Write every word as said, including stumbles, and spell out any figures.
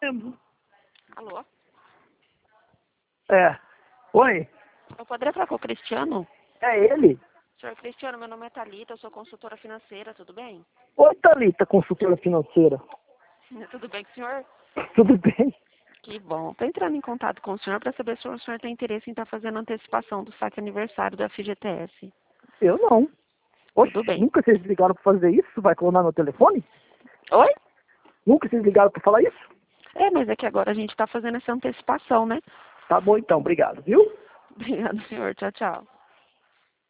Alô? É. Oi? Eu poderia falar com o Cristiano? É ele? Senhor Cristiano, meu nome é Thalita, eu sou consultora financeira, tudo bem? Oi, Thalita, consultora financeira. Tudo bem com o senhor? Tudo bem? Que bom. Estou entrando em contato com o senhor para saber se o senhor tem interesse em estar fazendo antecipação do saque aniversário da F G T S. Eu não. Oxe, Tudo bem. nunca vocês ligaram pra fazer isso? Vai clonar meu telefone? Oi? Nunca vocês ligaram pra falar isso? É, mas é que agora a gente está fazendo essa antecipação, né? Tá bom então, obrigado, viu? Obrigado, senhor. Tchau, tchau.